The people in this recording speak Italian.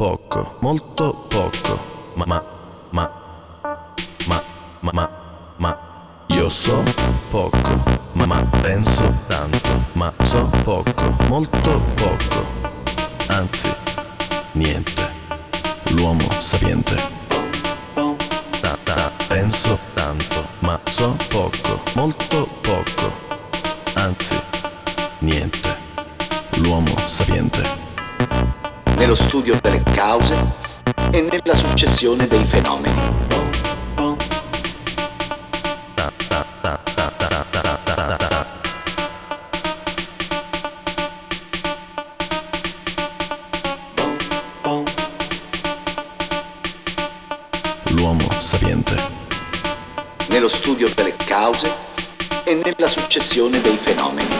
poco, molto poco. Ma io so poco, ma penso tanto. Ma so poco, molto poco. Anzi, niente. L'uomo sapiente. Penso tanto, ma so poco, molto poco. Anzi, niente. L'uomo sapiente. Nello studio delle cause e nella successione dei fenomeni. L'uomo sapiente. Nello studio delle cause e nella successione dei fenomeni.